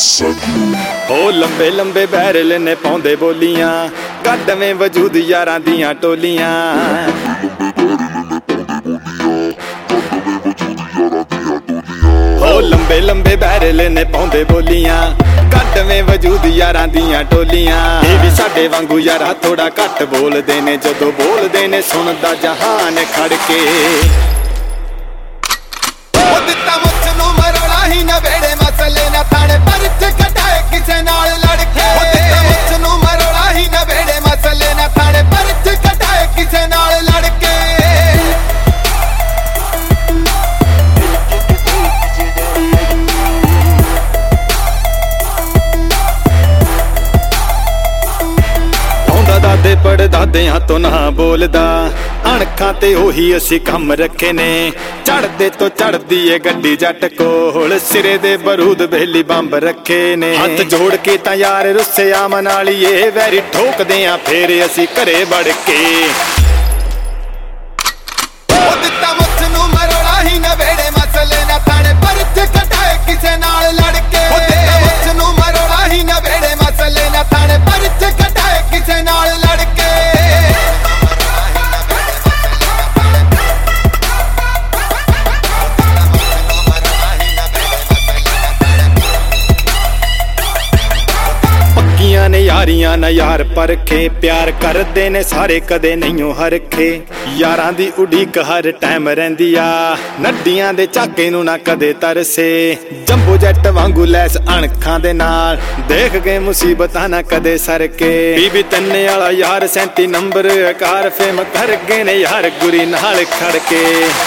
हो लंबे लंबे बैरल ने पाउंदे बोलियां कदवें वजूद यारां दियां टोलियां। हो लंबे लंबे बैरल ने पाउंदे बोलियां कदवें वजूद यारां दियां टोलियां। ये भी साडे वांगू यारा थोड़ा घट बोलदे ने जदों बोलदे ने सुनदा जहान खड़ के। नवेड़े मसले न थाने पर कटाए किसे नाल लड़के। मरोड़ा ही नवेड़े मसले न थाने पर कटाए किसे नाल लड़के। दादे पड़ दादियां तो ना बोलदा अणखां ते ओही असी कम रखे ने। चढ़दे तो चढ़दी ए गड्डी जट कोल सिरे दे बरूद बेली बंब रखे ने। हाथ जोड़ के तां यार रुस्से आमन वालीए वैरी ठोकदे आ फेर असी घरे बड़ के। मरोड़ा ही नवेड़े मसले न थाने पर कटाए किसे नाल लड़के। मरोड़ा ही नवेड़े मसले न थाने पर कटाए किसे नाल लड़के। पक्कियां ने यारियां ना यार परखे प्यार करदे ने सारे कदे नहीं हरखे। यारां दी उड़ीक हर टाइम रहिंदी आ नड्डियां दे झाके नूं ना कदे तरसे। जंबो जट वांगू लैस अणखां दे नाल देख गए मुसीबतां ना कदे सरके। बीबी तन्ने वाला यार 37 नंबर कार फेम कर गए ने यार गुरी नाल खड़ के।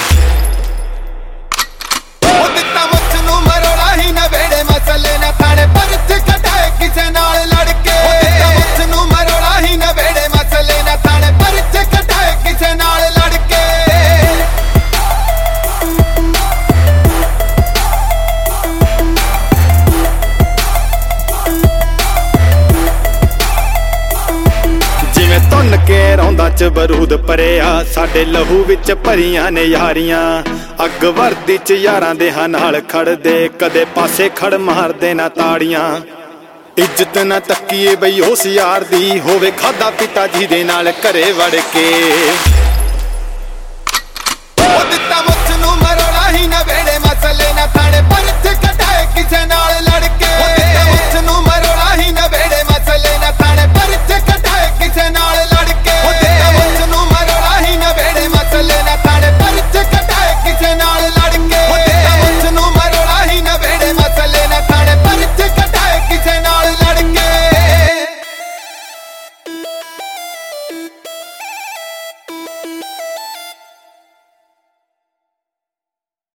मरोड़ा ही नवेड़े मसले न थाने पर कटाए किसे नाल लड़के। मरोड़ा ही नवेड़े मसले न थाने पर कटाए किसे नाल लड़के। जिवें तुन के रौंदा च बरूद भरिया साडे लहू विच भरियां ने यारियां। अग वर्दी च यारां दे नाल खड़दे कदे पासे खड़ मारदे ना ताड़ियां। इज्जत ना तक्कीए बई उस यार दी होवे खादा पिता जी दे नाल घरे वड़ के।